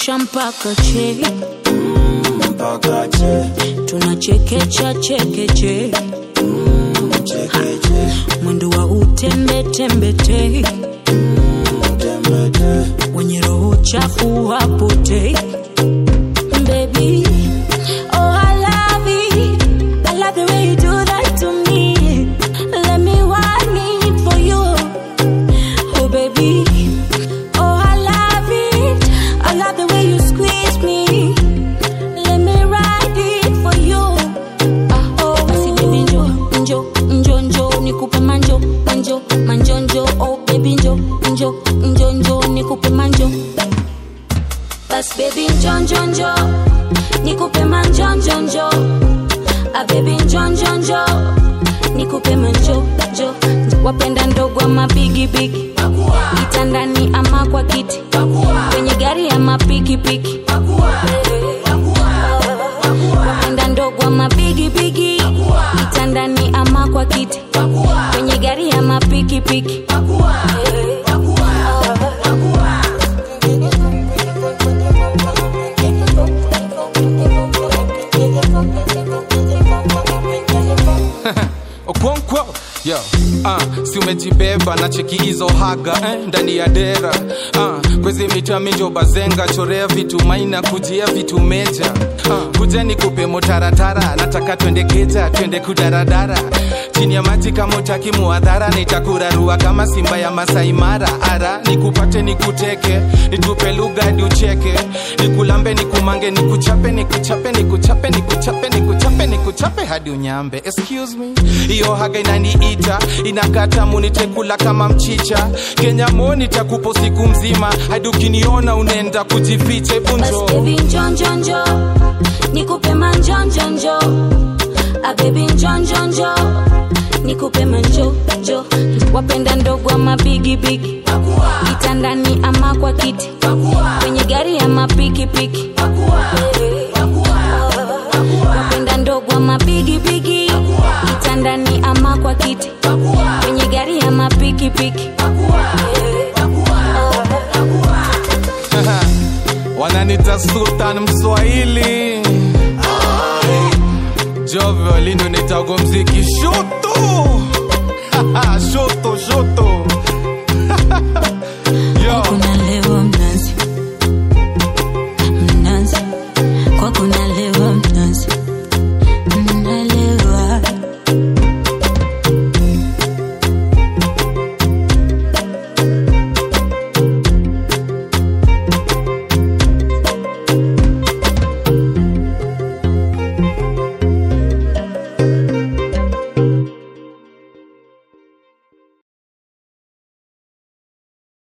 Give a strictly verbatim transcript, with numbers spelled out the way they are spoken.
tunachekesha mpaka che mm, mpaka che tunachekecha chekeche mm, chekeche mwendo wa utembe tembe te mm, tembe te wenye roho chafu hapote. Baby, oh I love it, I love the way you do that to me. Let me want it for you, oh baby. Oh I love it, I love the way you squeeze me. Let me ride it for you. Ah oh, basi baby njo njo njo njo nikupe manjo manjo manjo njo. Oh baby njo njo njo njo nikupe manjo. Bas baby njo njo njo nikupe manjo njo njo. Ah baby njo njo njo nikupe manjo njo. Wapenda ndogo ama bigi bigi, kitandani ama kwa kiti, kwenye gari ama piki piki. Wapenda ndogo ama bigi bigi, kitandani ama kwa kiti, kwenye gari ama piki piki. Okonkwo yo uh, si umejibeba na cheki hizo haga eh, ndani ya dera uh, kwezi mita minjo bazenga chorea vitu maina kujia vitu meja uh, kuja nikupe motaratara nataka twende keja twende kudaradara chini ya maji kama utaki muadhara nitakurarua kama simba ya Masai Mara ara nikupate nikuteke nitupe lugha hadi ucheke nikulambe nikumange nikuchape nikuchape nikuchape nikuchape nikuchape nikuchape hadi unyambe. Excuse me, iyo haga inaniita inakata munitekula kama mchicha Kenya moni takupo siku mzima hadi ukiniona unaenda kujifiche bunjo. Bas baby njo njo njo nikupe manjo njo njo. Ah baby njo njo njo nikupe manjo njo. Wapenda ndogo ama bigi bigi, kitandani ama kwa kiti, kwenye gari ama piki piki. Wapenda ndogo ama bigi bigi, kitandani ama kwa kiti, kwenye gari ama piki piki. Wananita Sultan Mswahili Jovyo lindo nitago mziki shoto shoto shoto